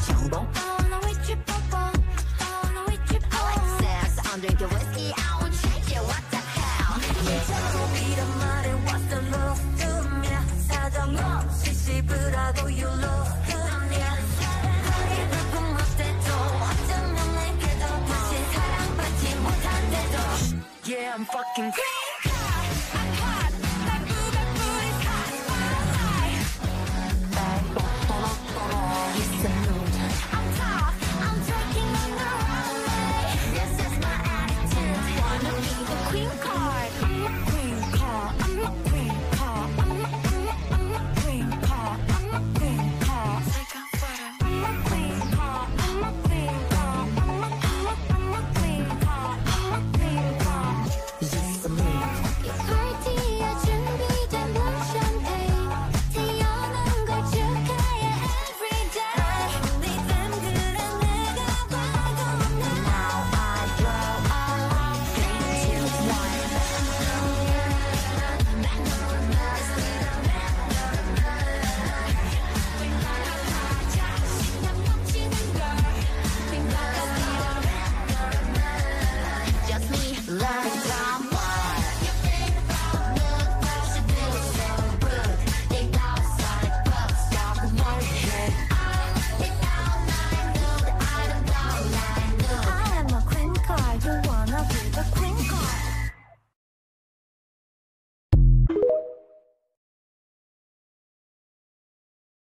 정복. I wanna with you, 뽀뽀. I wanna with you, 뽀뽀. I like sex, I'm drinking whiskey, I won't change it, what the hell. 이런 말에 what's the love to me. 사정없이 씹으라고 you love to me. 허리 붉은 멋대도 어쩌면 내게도 다시 사랑받지 못한대도. Yeah, I'm fucking crazy.